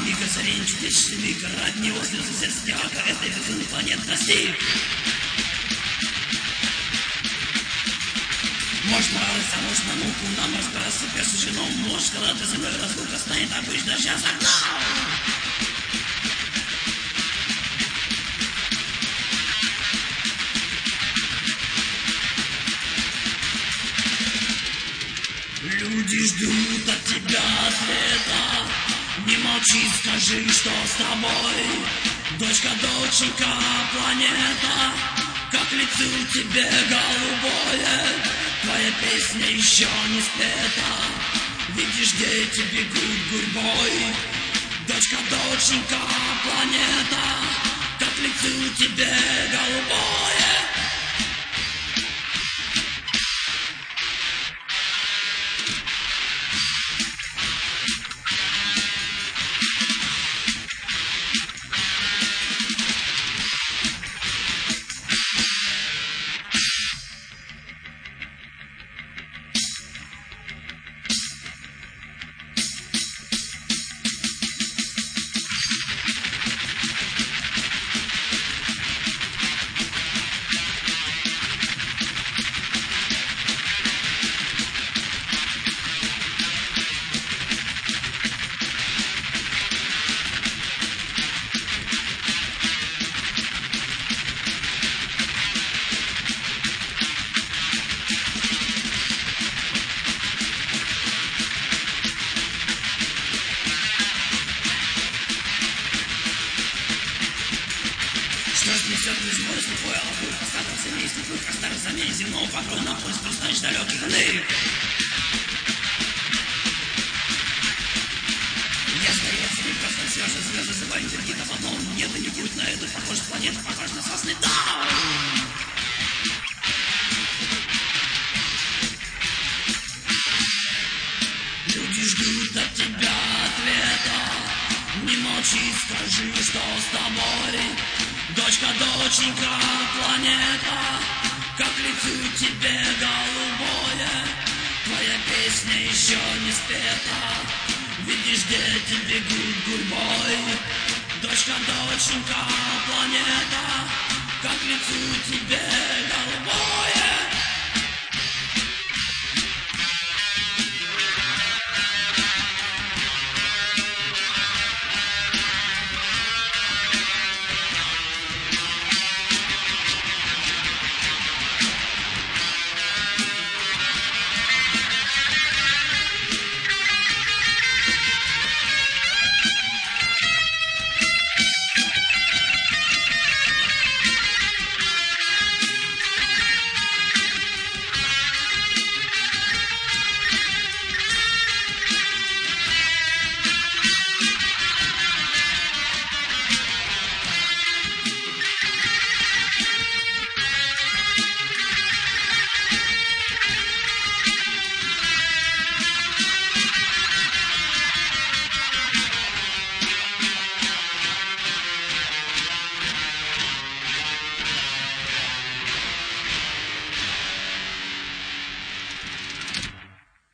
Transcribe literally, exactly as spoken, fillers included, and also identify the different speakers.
Speaker 1: миг озарень, чудесный миг, родни возле соседства, как этой безумной планетности. Может на радость, а может на муку, нам разбираться теперь суждено. Может, когда ты со мной разлука станет обычно сейчас окном. Люди ждут от тебя ответа. Не молчи, скажи, что с тобой. Дочка, доченька, планета. Как лицу тебе голубое. Твоя песня еще не спета. Видишь, дети бегут гурьбой. Дочка, доченька, планета. Как лицу тебе голубое. Что снесет весь мой слепой обух, остаток семейства твоих, остаток замене земного покоя на поиск пристанешь далеких иных. Я сдается, не просто сердце, звезды зазываю никаких в одном. Нет и не будет на эту похожих планет, похож на сосны даун. Люди ждут от тебя ответа. Не молчи, скажи, что с тобой. Дочка, доченька, планета. Как лицу тебе голубое. Твоя песня еще не спета. Видишь, дети бегут гурьбой. Дочка, доченька, планета. Как лицу тебе голубое.